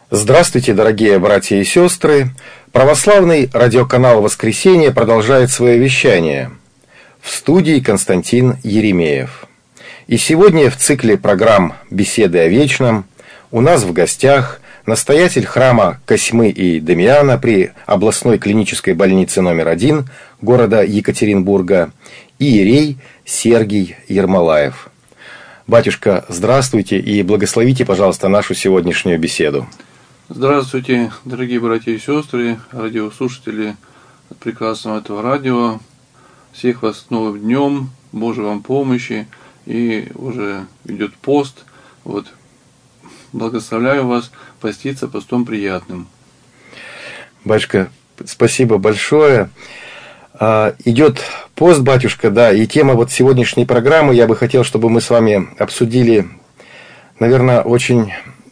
Здравствуйте, дорогие братья и сестры! Православный радиоканал «Воскресенье» продолжает свое вещание. В студии Константин Еремеев. И сегодня в цикле программ «Беседы о вечном» у нас в гостях настоятель храма Косьмы и Дамиана при областной клинической больнице номер 1 города Екатеринбурга иерей Сергий Ермолаев. Батюшка, здравствуйте и благословите, пожалуйста, нашу сегодняшнюю беседу. Здравствуйте, дорогие братья и сестры, радиослушатели прекрасного этого радио. Всех вас с новым днем, Божьей вам помощи. И уже идет пост. Благословляю вас поститься постом приятным. Батюшка, спасибо большое. Идет пост, батюшка, да, и тема сегодняшней программы, я бы хотел, чтобы мы с вами обсудили, наверное, очень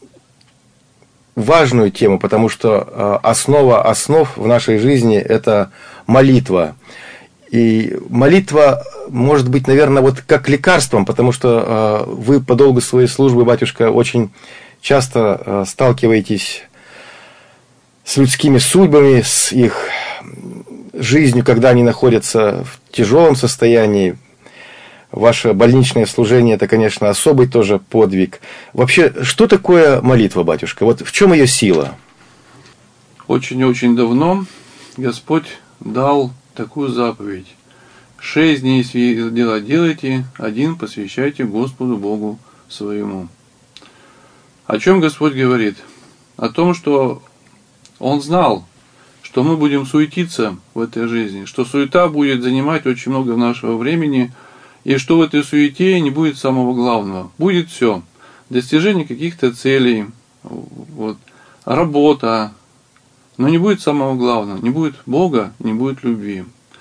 важную тему, потому что основа основ в нашей жизни – это молитва. И молитва может быть, наверное, как лекарством, потому что вы по долгу своей службы, батюшка, очень часто сталкиваетесь с людскими судьбами, с их жизнью, когда они находятся в тяжелом состоянии. Ваше больничное служение – это, конечно, особый тоже подвиг. Вообще, что такое молитва, батюшка? В чем ее сила? Очень-очень давно Господь дал такую заповедь. 6 дней дела делайте, 1 посвящайте Господу Богу своему. О чем Господь говорит? О том, что Он знал, что мы будем суетиться в этой жизни, что суета будет занимать очень много нашего времени, и что в этой суете не будет самого главного. Будет все. Достижение каких-то целей, работа, но не будет самого главного. Не будет Бога, не будет любви.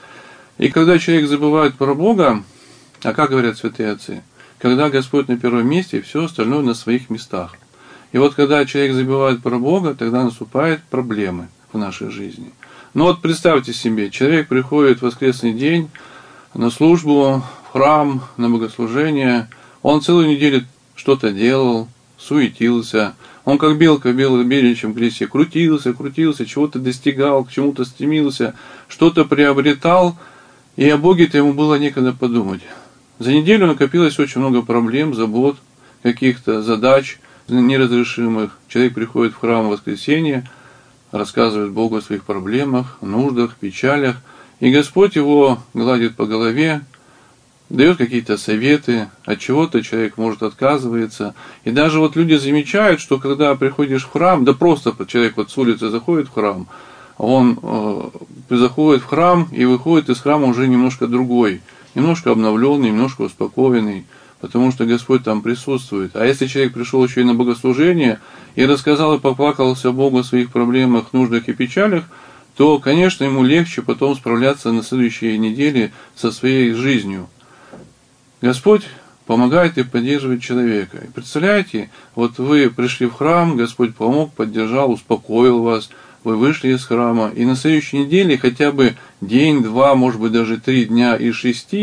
И когда человек забывает про Бога, а как говорят святые отцы, когда Господь на первом месте, все остальное на своих местах. И когда человек забывает про Бога, тогда наступают проблемы в нашей жизни. Представьте себе, человек приходит в воскресный день на службу, в храм, на богослужение, он целую неделю что-то делал, суетился, он как белка в беличьем колесе крутился, чего-то достигал, к чему-то стремился, что-то приобретал, и о Боге-то ему было некогда подумать. За неделю накопилось очень много проблем, забот, каких-то задач неразрешимых. Человек приходит в храм в воскресенье, рассказывает Богу о своих проблемах, нуждах, печалях, и Господь его гладит по голове, дает какие-то советы, от чего-то человек, может, отказывается. И даже люди замечают, что когда приходишь в храм, да просто человек с улицы заходит в храм, он заходит в храм и выходит из храма уже немножко другой, немножко обновленный, немножко успокоенный, потому что Господь там присутствует. А если человек пришел еще и на богослужение и рассказал и поплакался Богу о своих проблемах, нуждах и печалях, то, конечно, ему легче потом справляться на следующей неделе со своей жизнью. Господь помогает и поддерживает человека. И представляете, вы пришли в храм, Господь помог, поддержал, успокоил вас, вы вышли из храма, и на следующей неделе хотя бы день, 2, может быть даже 3 дня из 6,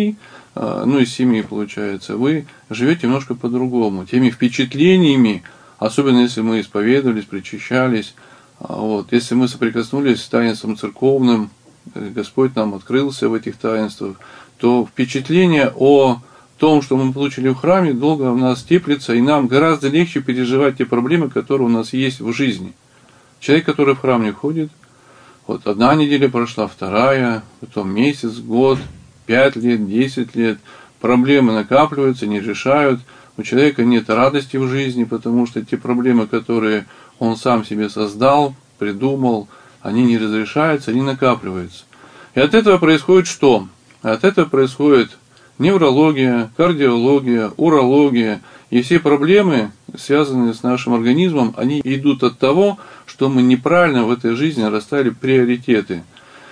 из 7 получается, вы живете немножко по-другому, теми впечатлениями, особенно если мы исповедовались, причащались, если мы соприкоснулись с таинством церковным, Господь нам открылся в этих таинствах, то впечатление о том, что мы получили в храме, долго у нас теплится, и нам гораздо легче переживать те проблемы, которые у нас есть в жизни. Человек, который в храм не ходит, 1 неделя прошла, 2, потом месяц, год, 5 лет, 10 лет, проблемы накапливаются, не решают, у человека нет радости в жизни, потому что те проблемы, которые он сам себе создал, придумал, они не разрешаются, они накапливаются. И от этого происходит что? От этого происходит неврология, кардиология, урология, и все проблемы, связанные с нашим организмом, они идут от того, что мы неправильно в этой жизни расставили приоритеты.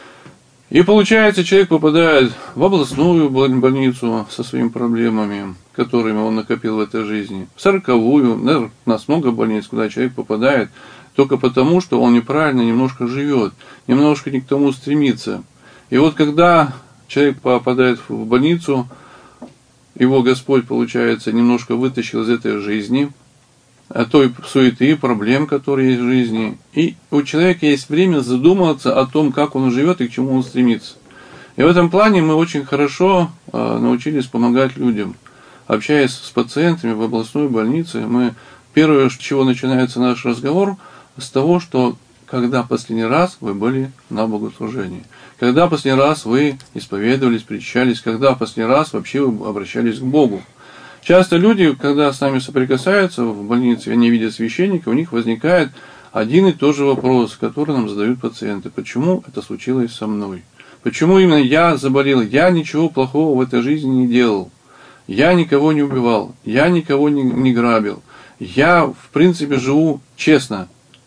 И получается, человек попадает в областную больницу со своими проблемами, которыми он накопил в этой жизни, в 40-ю, у нас много больниц, куда человек попадает только потому, что он неправильно немножко живет, немножко не к тому стремится. И когда человек попадает в больницу, его Господь, получается, немножко вытащил из этой жизни, той суеты, проблем, которые есть в жизни. И у человека есть время задуматься о том, как он живет и к чему он стремится. И в этом плане мы очень хорошо научились помогать людям. Общаясь с пациентами в областной больнице, первое, с чего начинается наш разговор, с того, что когда последний раз вы были на богослужении, когда последний раз вы исповедовались, причащались, когда последний раз вообще вы обращались к Богу. Часто люди, когда с нами соприкасаются в больнице, они видят священника, у них возникает один и тот же вопрос, который нам задают пациенты. Почему это случилось со мной? Почему именно я заболел? Я ничего плохого в этой жизни не делал. Я никого не убивал. Я никого не грабил. Я, в принципе, живу честно.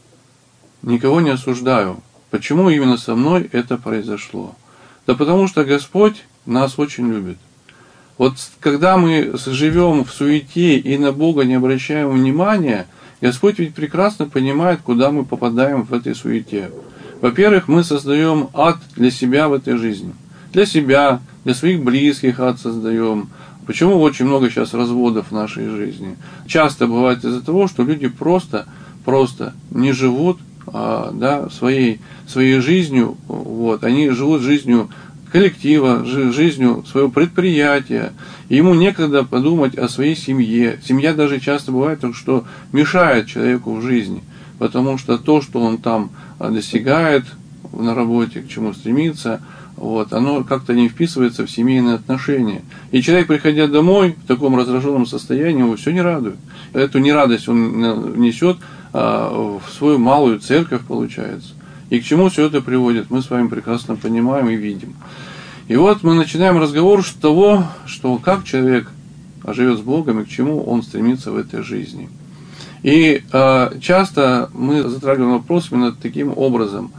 Никого не осуждаю. Почему именно со мной это произошло? Да потому что Господь нас очень любит. Вот когда мы живем в суете и на Бога не обращаем внимания, Господь ведь прекрасно понимает, куда мы попадаем в этой суете. Во-первых, мы создаем ад для себя в этой жизни. Для себя, для своих близких ад создаем. Почему очень много сейчас разводов в нашей жизни? Часто бывает из-за того, что люди просто не живут своей жизнью. Вот. Они живут жизнью коллектива, жизнью своего предприятия. И ему некогда подумать о своей семье. Семья даже часто бывает, что мешает человеку в жизни. Потому что то, что он там достигает на работе, к чему стремится, оно как-то не вписывается в семейные отношения. И человек, приходя домой в таком раздраженном состоянии, его все не радует. Эту нерадость он несет в свою малую церковь, получается. И к чему все это приводит, мы с вами прекрасно понимаем и видим. И вот мы начинаем разговор с того, что как человек живет с Богом и к чему он стремится в этой жизни. И часто мы затрагиваем вопрос именно таким образом,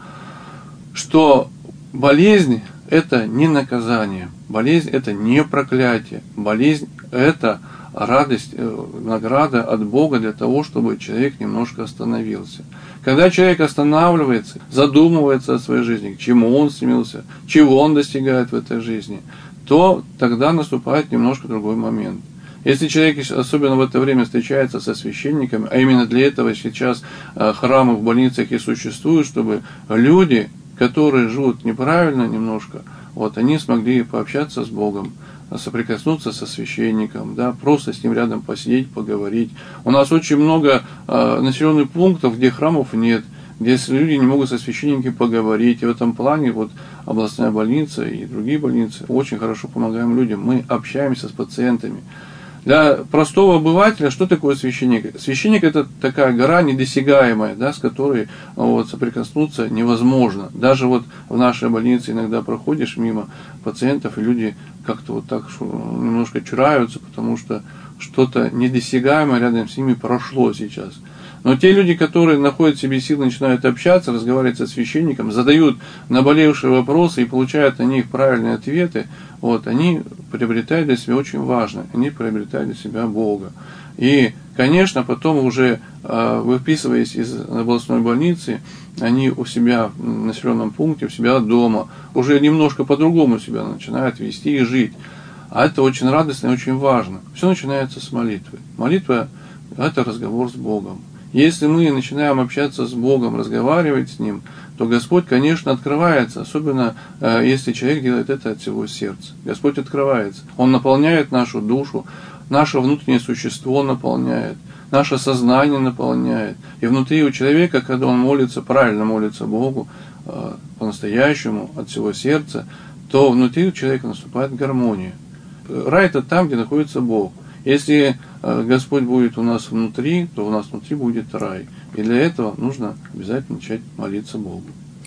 что болезнь – это не наказание, болезнь – это не проклятие, болезнь – это радость, награда от Бога для того, чтобы человек немножко остановился. Когда человек останавливается, задумывается о своей жизни, к чему он стремился, чего он достигает в этой жизни, то тогда наступает немножко другой момент. Если человек, особенно в это время, встречается со священниками, а именно для этого сейчас храмы в больницах и существуют, чтобы люди, которые живут неправильно немножко, они смогли пообщаться с Богом, соприкоснуться со священником, просто с ним рядом посидеть, поговорить. У нас очень много населенных пунктов, где храмов нет, где люди не могут со священниками поговорить. И в этом плане областная больница и другие больницы очень хорошо помогаем людям. Мы общаемся с пациентами. Для простого обывателя, что такое священник? Священник – это такая гора недосягаемая, с которой соприкоснуться невозможно. Даже в нашей больнице иногда проходишь мимо пациентов, и люди как-то так немножко чураются, потому что что-то недосягаемое рядом с ними прошло сейчас. Но те люди, которые находят в себе силы, начинают общаться, разговаривать со священником, задают наболевшие вопросы и получают на них правильные ответы, они приобретают для себя очень важно, они приобретают для себя Бога. И, конечно, потом уже выписываясь из областной больницы, они у себя в населенном пункте, у себя дома, уже немножко по-другому себя начинают вести и жить. А это очень радостно и очень важно. Все начинается с молитвы. Молитва – это разговор с Богом. Если мы начинаем общаться с Богом, разговаривать с Ним, то Господь, конечно, открывается, особенно если человек делает это от всего сердца. Господь открывается. Он наполняет нашу душу, наше внутреннее существо наполняет, наше сознание наполняет. И внутри у человека, когда он молится, правильно молится Богу, по-настоящему, от всего сердца, то внутри у человека наступает гармония. Рай – это там, где находится Бог. Если Господь будет у нас внутри, то у нас внутри будет рай. И для этого нужно обязательно начать молиться Богу.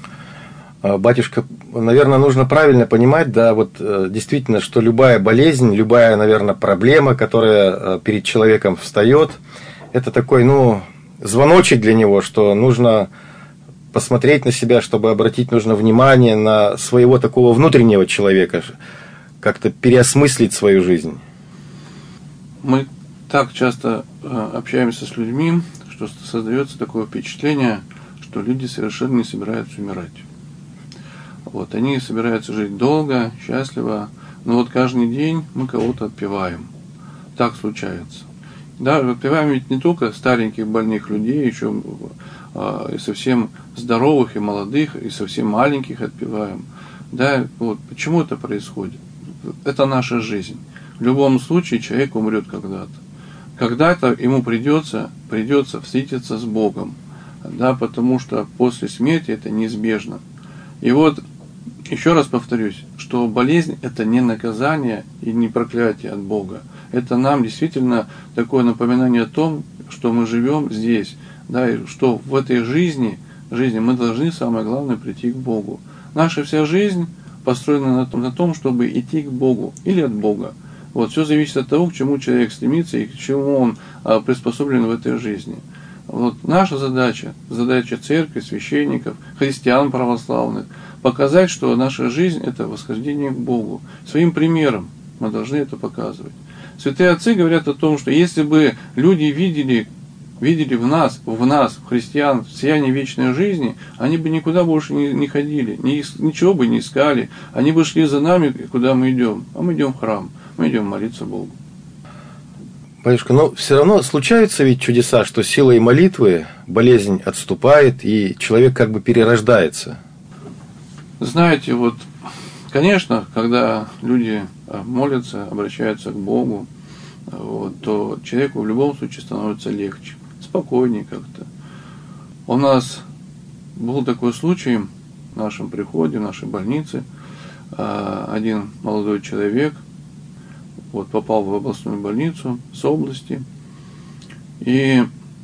Батюшка, наверное, нужно правильно понимать, действительно, что любая болезнь, любая, наверное, проблема, которая перед человеком встает, это такой, звоночек для него, что нужно посмотреть на себя, чтобы обратить нужно внимание на своего такого внутреннего человека, как-то переосмыслить свою жизнь. Мы так часто общаемся с людьми, что создается такое впечатление, что люди совершенно не собираются умирать. Они собираются жить долго, счастливо, но каждый день мы кого-то отпеваем. Так случается. Да, отпеваем ведь не только стареньких больных людей, еще и совсем здоровых и молодых, и совсем маленьких отпеваем. Да, вот почему это происходит? Это наша жизнь. В любом случае человек умрет когда-то. Когда-то ему придется встретиться с Богом. Да, потому что после смерти это неизбежно. И вот еще раз повторюсь, что болезнь это не наказание и не проклятие от Бога. Это нам действительно такое напоминание о том, что мы живем здесь, да, и что в этой жизни мы должны, самое главное, прийти к Богу. Наша вся жизнь построена на том, чтобы идти к Богу или от Бога. Вот, все зависит от того, к чему человек стремится и к чему он приспособлен в этой жизни. Вот, наша задача церкви, священников, христиан православных, показать, что наша жизнь это восхождение к Богу. Своим примером мы должны это показывать. Святые отцы говорят о том, что если бы люди видели в нас, в христиан, сияние вечной жизни, они бы никуда больше не ходили, ничего бы не искали, они бы шли за нами, куда мы идем. А мы идем в храм, мы идем молиться Богу. Батюшка, но все равно случаются ведь чудеса, что силой молитвы болезнь отступает, и человек как бы перерождается. Знаете, вот, конечно, когда люди молятся, обращаются к Богу, вот, то человеку в любом случае становится легче, спокойнее как-то. У нас был такой случай в нашем приходе, в нашей больнице. Один молодой человек вот, попал в областную больницу с области, и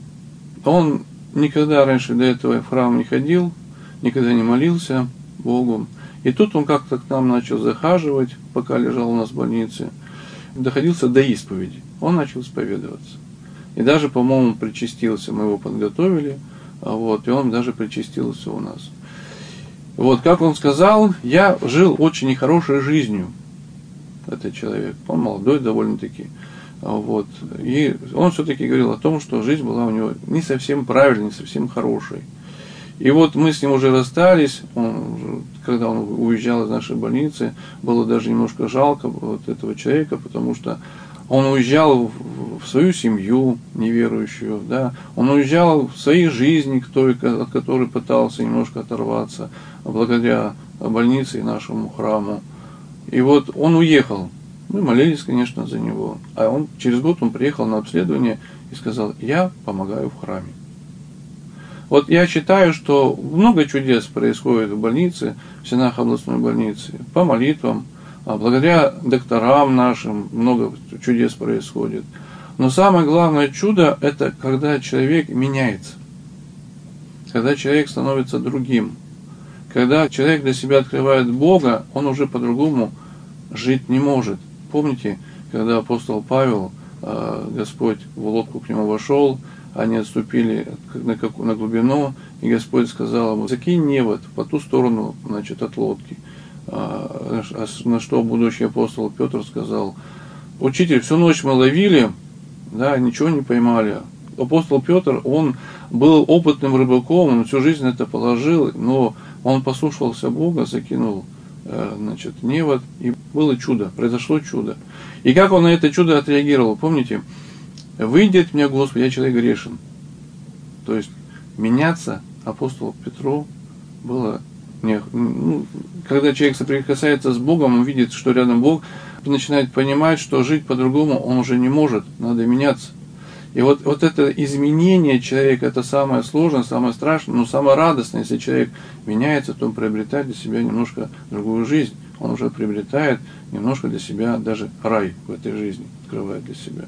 он никогда раньше до этого в храм не ходил, никогда не молился Богу. И тут он как-то к нам начал захаживать, пока лежал у нас в больнице, доходился до исповеди. Он начал исповедоваться. И даже, по-моему, причастился, мы его подготовили, вот, и он даже причастился у нас. Вот, как он сказал, я жил очень нехорошей жизнью, этот человек. Он молодой довольно-таки. Вот. И он все-таки говорил о том, что жизнь была у него не совсем правильной, не совсем хорошей. И вот мы с ним уже расстались, когда он уезжал из нашей больницы, было даже немножко жалко вот этого человека, потому что он уезжал в свою семью неверующую, да, он уезжал в своей жизни, от которой пытался немножко оторваться, благодаря больнице и нашему храму. И вот он уехал. Мы молились, конечно, за него. А через год он приехал на обследование и сказал: я помогаю в храме. Вот я считаю, что много чудес происходит в больнице, в стенах областной больницы, по молитвам, благодаря докторам нашим много чудес происходит. Но самое главное чудо – это когда человек меняется, когда человек становится другим. Когда человек для себя открывает Бога, он уже по-другому жить не может. Помните, когда апостол Павел, Господь в лодку к нему вошел, они отступили на глубину, и Господь сказал ему: закинь невод по ту сторону, значит, от лодки. На что будущий апостол Петр сказал: учитель, всю ночь мы ловили, да, ничего не поймали. Апостол Петр, он был опытным рыбаком, он всю жизнь это положил, но он послушался Бога, закинул, значит, невод, и было чудо, произошло чудо. И как он на это чудо отреагировал, помните? «Выйди от меня, Господи, я человек грешен». То есть меняться апостолу Петру было когда человек соприкасается с Богом, он видит, что рядом Бог, начинает понимать, что жить по-другому он уже не может, надо меняться. И вот это изменение человека, это самое сложное, самое страшное, но самое радостное, если человек меняется, то он приобретает для себя немножко другую жизнь. Он уже приобретает немножко для себя даже рай в этой жизни, открывает для себя.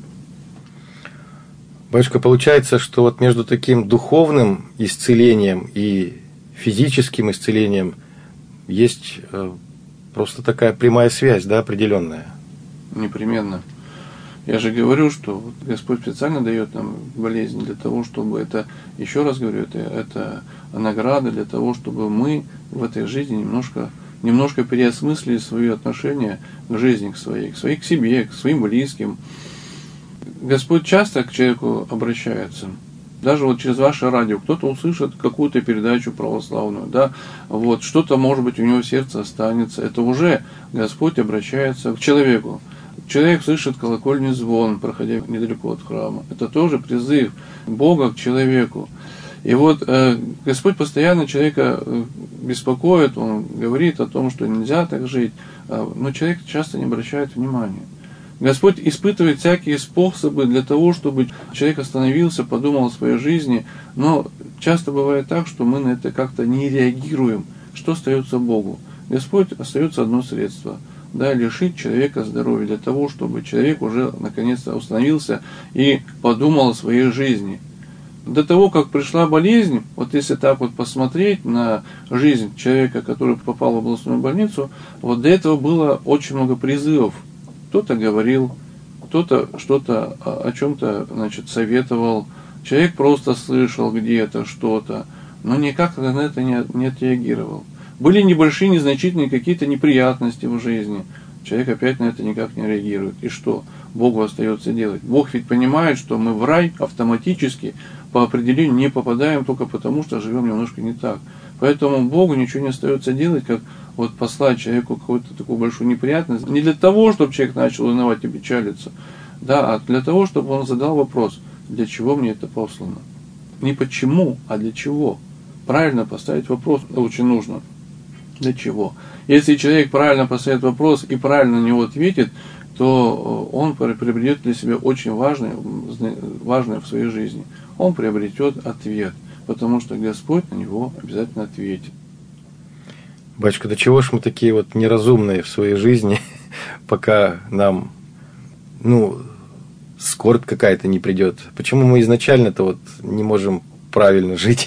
Батюшка, получается, что вот между таким духовным исцелением и физическим исцелением есть просто такая прямая связь, да, определенная? Непременно. Я же говорю, что Господь специально дает нам болезнь для того, чтобы это, еще раз говорю, это награда для того, чтобы мы в этой жизни немножко переосмыслили свои отношения к жизни, к своей, к себе, к своим близким. Господь часто к человеку обращается. Даже вот через ваше радио кто-то услышит какую-то передачу православную, да, вот что-то, может быть, у него в сердце останется. Это уже Господь обращается к человеку. человек слышит колокольный звон, проходя недалеко от храма. Это тоже призыв Бога к человеку. И вот Господь постоянно человека беспокоит, Он говорит о том, что нельзя так жить, но человек часто не обращает внимания. Господь испытывает всякие способы для того, чтобы человек остановился, подумал о своей жизни, но часто бывает так, что мы на это как-то не реагируем. Что остается Богу? Господь остается одно средство – лишить человека здоровья, для того, чтобы человек уже наконец-то остановился и подумал о своей жизни. До того, как пришла болезнь, вот если так вот посмотреть на жизнь человека, который попал в областную больницу, вот до этого было очень много призывов. Кто-то говорил, кто-то что-то о чем-то, советовал, человек просто слышал где-то что-то, но никак на это не отреагировал. Были небольшие, незначительные какие-то неприятности в жизни. Человек опять на это никак не реагирует. И что Богу остается делать? Бог ведь понимает, что мы в рай автоматически по определению не попадаем только потому, что живем немножко не так. Поэтому Богу ничего не остается делать, как вот послать человеку какую-то такую большую неприятность. Не для того, чтобы человек начал узнавать и печалиться, а для того, чтобы он задал вопрос, для чего мне это послано. Не почему, а для чего. Правильно поставить вопрос очень нужно. Для чего? Если человек правильно поставит вопрос и правильно на него ответит, то он приобретет для себя очень важное в своей жизни. Он приобретет ответ, потому что Господь на него обязательно ответит. Батюшка, до чего ж мы такие вот неразумные в своей жизни, пока нам, скорбь какая-то не придет? Почему мы изначально-то вот не можем правильно жить?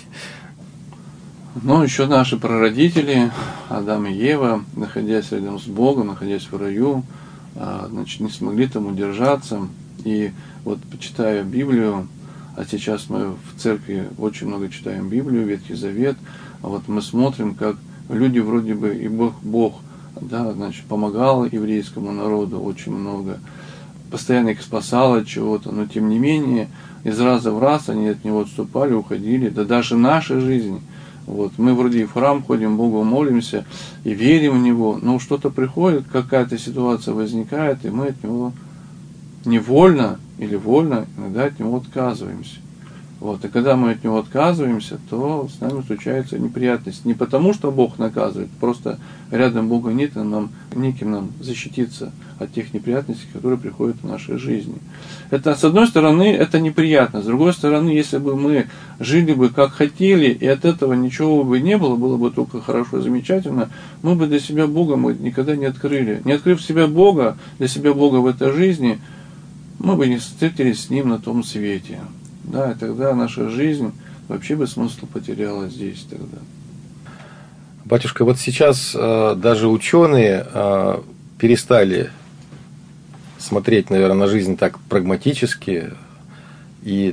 Еще наши прародители, Адам и Ева, находясь рядом с Богом, находясь в раю, не смогли там удержаться. И вот почитая Библию, а сейчас мы в церкви очень много читаем Библию, Ветхий Завет, вот мы смотрим, как люди вроде бы и Бог помогал еврейскому народу очень много, постоянно их спасал от чего-то, но тем не менее из раза в раз они от него отступали, уходили, даже в нашей жизни. Вот, мы вроде и в храм ходим, Богу молимся и верим в Него, но что-то приходит, какая-то ситуация возникает, и мы от Него невольно или вольно иногда от Него отказываемся. Вот, и когда мы от Него отказываемся, то с нами случается неприятность. Не потому, что Бог наказывает, просто рядом Бога нет, и нам неким нам защититься от тех неприятностей, которые приходят в нашей жизни. Это, с одной стороны, это неприятно. С другой стороны, если бы мы жили бы как хотели, и от этого ничего бы не было, было бы только хорошо и замечательно, мы бы для себя Бога никогда не открыли. Не открыв себя Бога, для себя Бога в этой жизни, мы бы не встретились с Ним на том свете. И тогда наша жизнь вообще бы смысл потеряла здесь тогда. Батюшка, вот сейчас даже ученые перестали смотреть, наверное, на жизнь так прагматически, и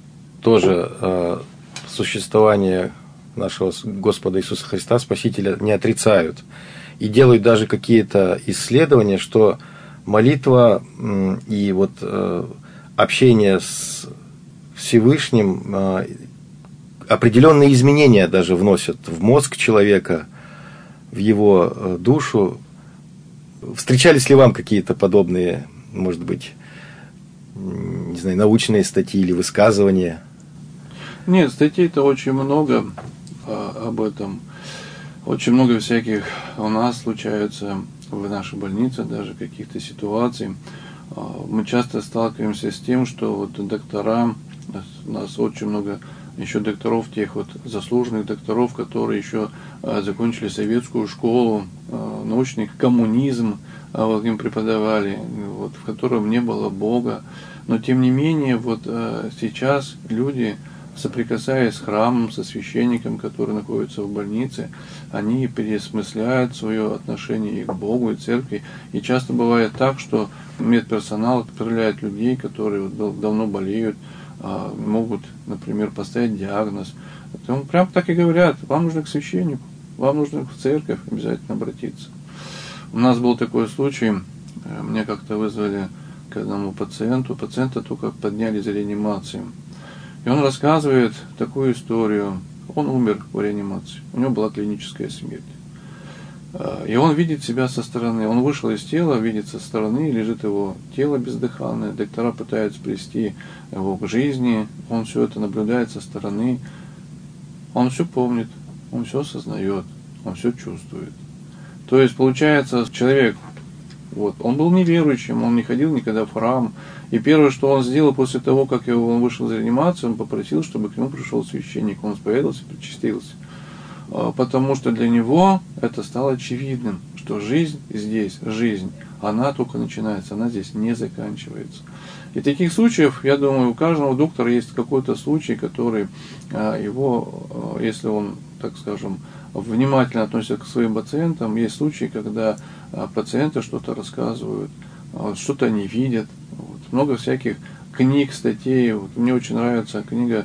тоже существование нашего Господа Иисуса Христа, Спасителя, не отрицают. И делают даже какие-то исследования, что молитва и вот общение с Всевышним определенные изменения даже вносят в мозг человека, в его душу. Встречались ли вам какие-то подобные, может быть, не знаю, научные статьи или высказывания? Нет, статей-то очень много об этом. Очень много всяких у нас случаются в нашей больнице, даже каких-то ситуаций. Мы часто сталкиваемся с тем, что вот доктора, у нас очень много еще докторов, тех вот заслуженных докторов, которые еще закончили советскую школу, научный коммунизм, вот им преподавали, вот, в котором не было Бога. Но тем не менее, вот сейчас люди, соприкасаясь с храмом, со священником, который находится в больнице, они переосмысляют свое отношение и к Богу, и к церкви. И часто бывает так, что медперсонал отправляет людей, которые давно болеют, могут, например, поставить диагноз. Прям так и говорят: вам нужно к священнику, вам нужно в церковь обязательно обратиться. У нас был такой случай, мне как-то вызвали к одному пациенту, пациента только подняли из реанимации. И он рассказывает такую историю. Он умер в реанимации, у него была клиническая смерть. И он видит себя со стороны. Он вышел из тела, видит со стороны, лежит его тело бездыханное. Доктора пытаются привести его к жизни. Он все это наблюдает со стороны. Он все помнит, он все осознает, он все чувствует. То есть, получается, человек, он был неверующим, он не ходил никогда в храм. И первое, что он сделал после того, как он вышел из реанимации, он попросил, чтобы к нему пришел священник. Он исповедовался, причастился. Потому что для него это стало очевидным, что жизнь здесь, жизнь, она только начинается, она здесь не заканчивается. И таких случаев, я думаю, у каждого доктора есть какой-то случай, который его, если он, так скажем, внимательно относится к своим пациентам, есть случаи, когда пациенты что-то рассказывают, что-то они видят. Много всяких книг, статей. Мне очень нравится книга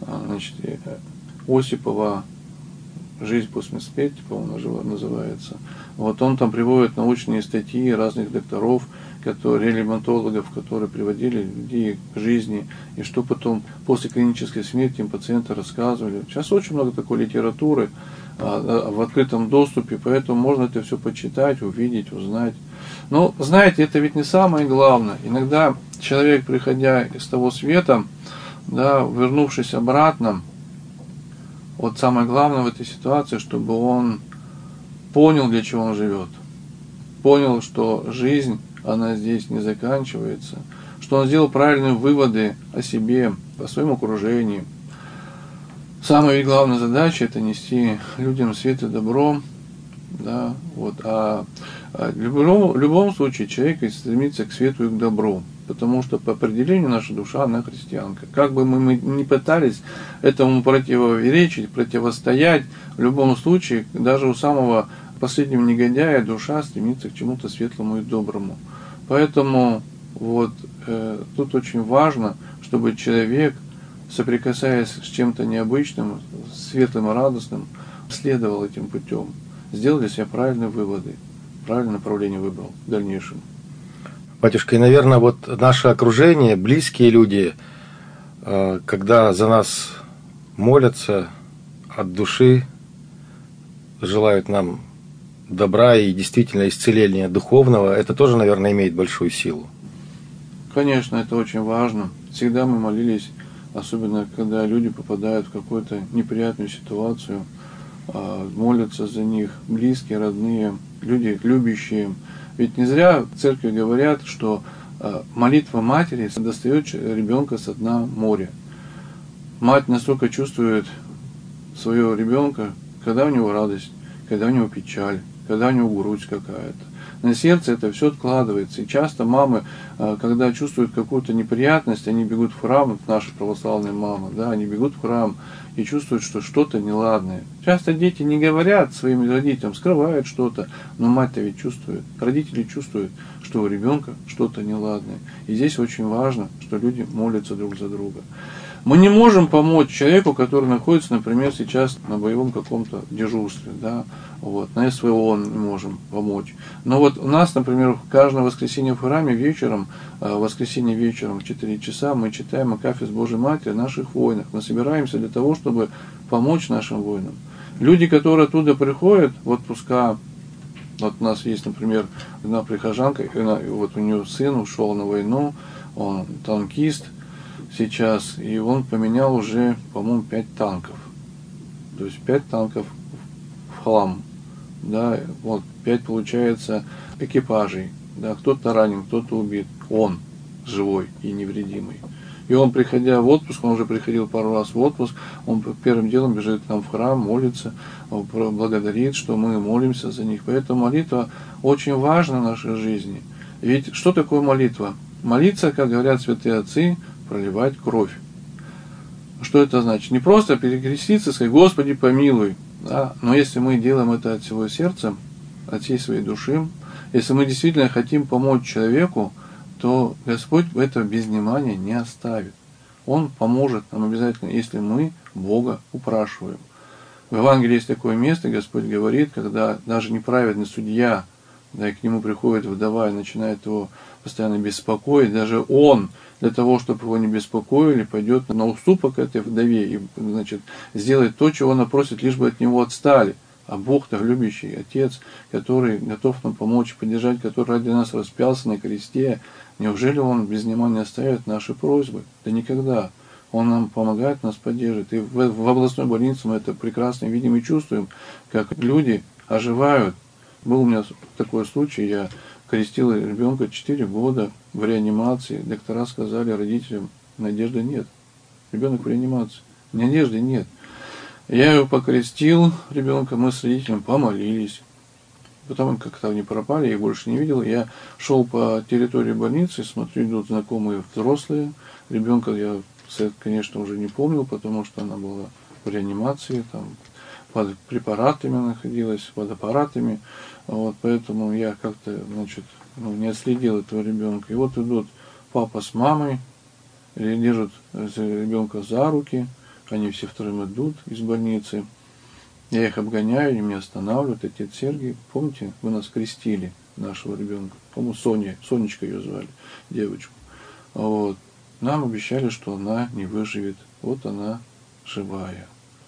Осипова «Жизнь после смерти», по-моему, называется. Он там приводит научные статьи разных докторов, реаниматологов, которые приводили людей к жизни, и что потом после клинической смерти им пациенты рассказывали. Сейчас очень много такой литературы в открытом доступе, поэтому можно это все почитать, увидеть, узнать. Но, знаете, это ведь не самое главное. Иногда человек, приходя из того света, вернувшись обратно, самое главное в этой ситуации, чтобы он понял, для чего он живет. Понял, что жизнь, она здесь не заканчивается. Что он сделал правильные выводы о себе, о своем окружении. Самая главная задача – это нести людям свет и добро. В любом случае человек стремится к свету и к добру. Потому что по определению наша душа, она христианка. Как бы мы ни пытались этому противоречить, противостоять, в любом случае, даже у самого последнего негодяя душа стремится к чему-то светлому и доброму. Поэтому тут очень важно, чтобы человек, соприкасаясь с чем-то необычным, светлым и радостным, следовал этим путем, сделал для себя правильные выводы, правильное направление выбрал в дальнейшем. Батюшка, и, наверное, наше окружение, близкие люди, когда за нас молятся от души, желают нам добра и действительно исцеления духовного, это тоже, наверное, имеет большую силу. Конечно, это очень важно. Всегда мы молились, особенно когда люди попадают в какую-то неприятную ситуацию, молятся за них близкие, родные, люди любящие. Ведь не зря в церкви говорят, что молитва матери достает ребенка со дна моря. Мать настолько чувствует своего ребенка, когда у него радость, когда у него печаль, когда у него грусть какая-то. На сердце это все откладывается. И часто мамы, когда чувствуют какую-то неприятность, они бегут в храм, наши православные мамы, они бегут в храм и чувствуют, что что-то неладное. Часто дети не говорят своим родителям, скрывают что-то, но мать-то ведь чувствует, родители чувствуют, что у ребенка что-то неладное. И здесь очень важно, что люди молятся друг за друга. Мы не можем помочь человеку, который находится, например, сейчас на боевом каком-то дежурстве, на СВО не можем помочь. Но у нас, например, каждое воскресенье в храме вечером, воскресенье вечером в 4 часа мы читаем Акафист Божией Матери о наших воинах. Мы собираемся для того, чтобы помочь нашим воинам. Люди, которые оттуда приходят в отпуска, у нас есть, например, одна прихожанка, у нее сын ушел на войну, он танкист сейчас, и он поменял уже, по-моему, 5 танков. То есть 5 танков в хлам. 5, получается, экипажей. Кто-то ранен, кто-то убит. Он живой и невредимый. И он, приходя в отпуск, он уже приходил пару раз в отпуск, он первым делом бежит к нам в храм, молится, благодарит, что мы молимся за них. Поэтому молитва очень важна в нашей жизни. Ведь что такое молитва? Молиться, как говорят святые отцы, проливать кровь. Что это значит? Не просто перекреститься и сказать: Господи, помилуй. Но если мы делаем это от всего сердца, от всей своей души, если мы действительно хотим помочь человеку, то Господь это без внимания не оставит. Он поможет нам обязательно, если мы Бога упрашиваем. В Евангелии есть такое место, Господь говорит, когда даже неправедный судья, и к нему приходит вдова и начинает его постоянно беспокоить, даже он, для того, чтобы его не беспокоили, пойдет на уступок этой вдове и, сделает то, чего она просит, лишь бы от него отстали. А Бог-то любящий Отец, который готов нам помочь, поддержать, который ради нас распялся на кресте. Неужели Он без внимания оставит наши просьбы? Да никогда. Он нам помогает, нас поддерживает. И в областной больнице мы это прекрасно видим и чувствуем, как люди оживают. Был у меня такой случай, я крестил ребенка 4 года в реанимации. Доктора сказали родителям, надежды нет. Ребенок в реанимации. Надежды нет. Я его покрестил, ребенка, мы с родителем помолились. Потом как-то они пропали, я их больше не видел. Я шел по территории больницы, смотрю, идут знакомые взрослые. Ребенка я, конечно, уже не помнил, потому что она была в реанимации, там под препаратами находилась, под аппаратами. Вот, поэтому я как-то, не отследил этого ребенка. И вот идут папа с мамой, держат ребенка за руки. Они все втроем идут из больницы. Я их обгоняю, они меня останавливают. Отец Сергий, помните, вы нас крестили, нашего ребенка. По-моему, Сонечка ее звали, девочку. Вот. Нам обещали, что она не выживет. Вот она живая.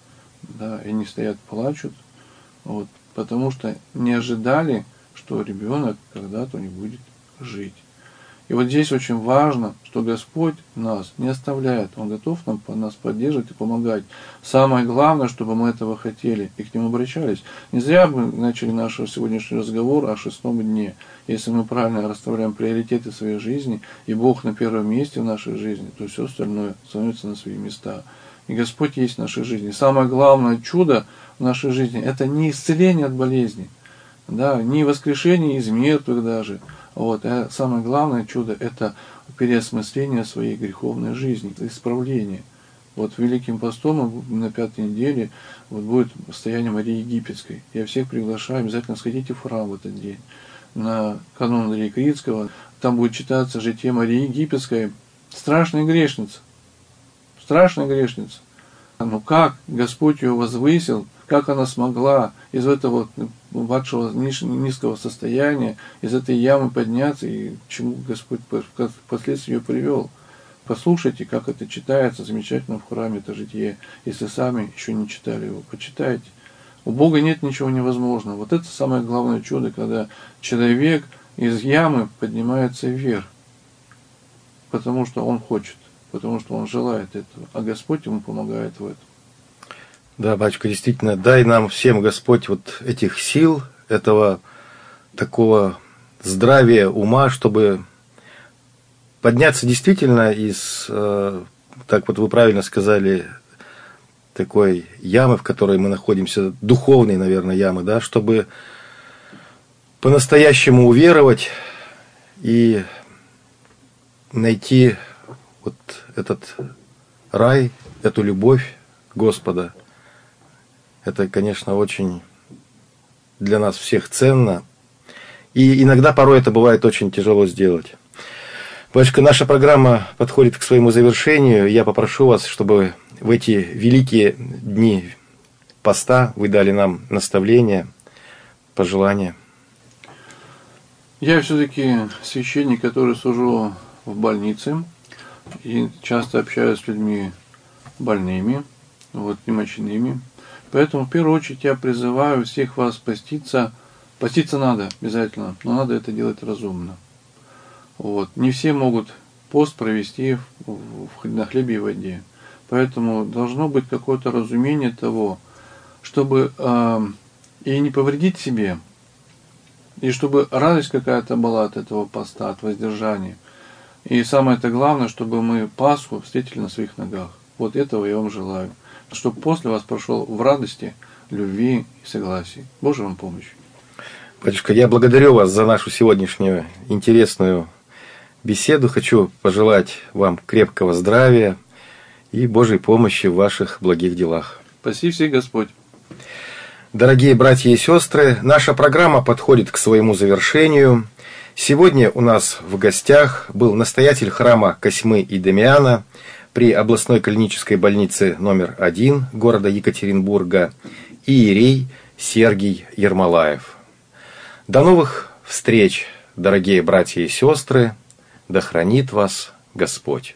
Да, и они стоят, плачут. Вот, потому что не ожидали, что ребенок когда-то не будет жить. И вот здесь очень важно, что Господь нас не оставляет. Он готов нас поддерживать и помогать. Самое главное, чтобы мы этого хотели и к Нему обращались. Не зря мы начали наш сегодняшний разговор о 6-м дне. Если мы правильно расставляем приоритеты своей жизни, и Бог на первом месте в нашей жизни, то все остальное становится на свои места. И Господь есть в нашей жизни. Самое главное чудо в нашей жизни – это не исцеление от болезни, да, не воскрешение из мертвых даже. Вот. А самое главное чудо – это переосмысление своей греховной жизни, исправление. Вот Великим постом на 5-й неделе будет стояние Марии Египетской. Я всех приглашаю, обязательно сходите в храм в этот день. На канон Андрея Крицкого там будет читаться житие Марии Египетской. Страшная грешница. Страшная грешница. Но как Господь ее возвысил, как она смогла из этого падшего низкого состояния, из этой ямы подняться, и к чему Господь впоследствии ее привел. Послушайте, как это читается замечательно в храме, это житие. Если сами еще не читали его, почитайте. У Бога нет ничего невозможного. Вот это самое главное чудо, когда человек из ямы поднимается вверх, потому что он хочет, потому что он желает этого, а Господь ему помогает в этом. Да, батюшка, действительно, дай нам всем, Господь, вот этих сил, этого такого здравия ума, чтобы подняться действительно из, так вот вы правильно сказали, такой ямы, в которой мы находимся, духовной, наверное, ямы, да, чтобы по-настоящему уверовать и найти вот этот рай, эту любовь Господа. Это, конечно, очень для нас всех ценно. И иногда, порой, это бывает очень тяжело сделать. Батюшка, наша программа подходит к своему завершению. Я попрошу вас, чтобы в эти великие дни поста вы дали нам наставления, пожелания. Я все-таки священник, который служу в больнице. И часто общаюсь с людьми больными, немощными. Поэтому, в первую очередь, я призываю всех вас поститься. Поститься надо обязательно, но надо это делать разумно. Вот. Не все могут пост провести на хлебе и воде. Поэтому должно быть какое-то разумение того, чтобы и не повредить себе, и чтобы радость какая-то была от этого поста, от воздержания. И самое-то главное, чтобы мы Пасху встретили на своих ногах. Вот этого я вам желаю. Чтобы после вас прошел в радости, любви и согласии. Божья вам помощь. Батюшка, я благодарю вас за нашу сегодняшнюю интересную беседу. Хочу пожелать вам крепкого здравия и Божьей помощи в ваших благих делах. Спаси всех Господь. Дорогие братья и сестры, наша программа подходит к своему завершению. Сегодня у нас в гостях был настоятель храма Косьмы и Дамиана при областной клинической больнице номер 1 города Екатеринбурга иерей Сергий Ермолаев. До новых встреч, дорогие братья и сестры, да хранит вас Господь.